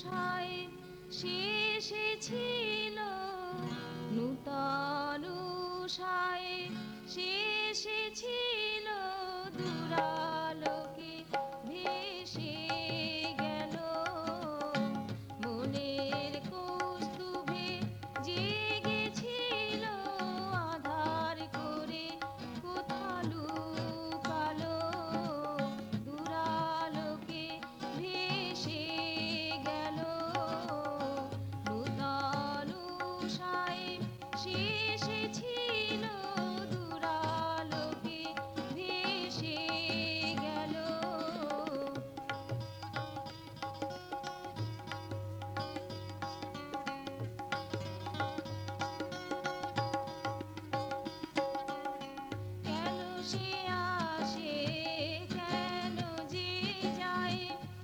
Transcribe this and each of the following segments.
নূতনানুসায় শেষে ছিল নূতনানুসায় শেষে ছিল দূরালোকে ভেসে গেল মনের কৌস্তুভে জেগেছিল আধার করে কোথা লুকালো দূরালোকে ভেসে গেল নূতনানুসায় শেষে ছিল দূরালোকে ভেসে গেল কেন সে আসে কেন যে যায়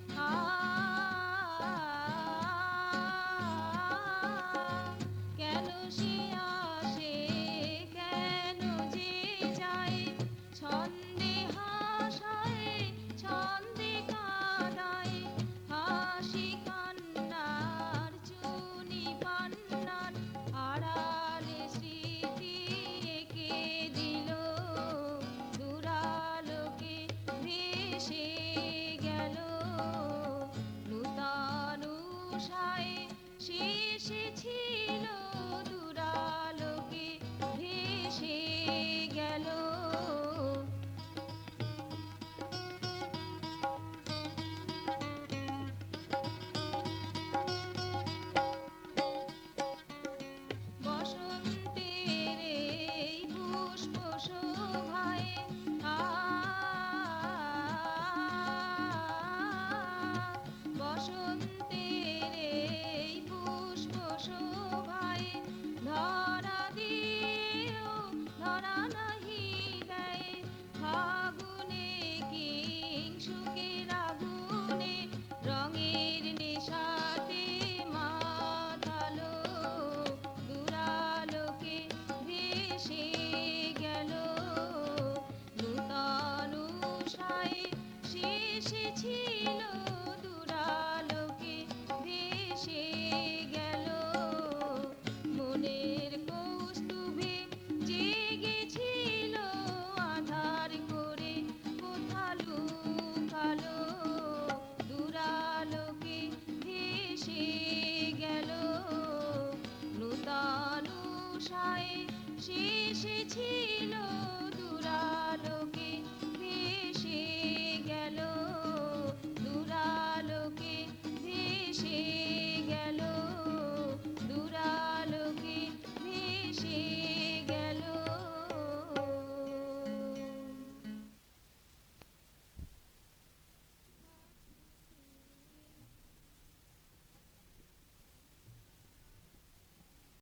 কেন সে আসে কেন যে যায় ছন্দে হাসায় ছন্দে কাঁদায় হাসি কান্নার চুনি পান্নার আড়ালে স্মৃতি এঁকে দিল দূরালোকে ভেসে গেল নূতনানুসায় শেষে ছিল দূরালোকে ভেসে গেল বসন্তের এই পুষ্প শোভায় বসন্তের এই পুষ্প শোভায় ধরা দিয়েও ধরা নাহি দেয় ফাগুনে কিংসুকের আগুনে রঙের নেশাতে মাতালো দূরালোকে ভেসে গেল নূতনানুসায় শেষে ছিল দূরালোকে ভেসে গেল মনের কৌস্তুভে জেগেছিল আধার করে কোথা লুকালো দূরালোকে ভেসে গেল নূতনানুসায় শেষে ছিল দূরা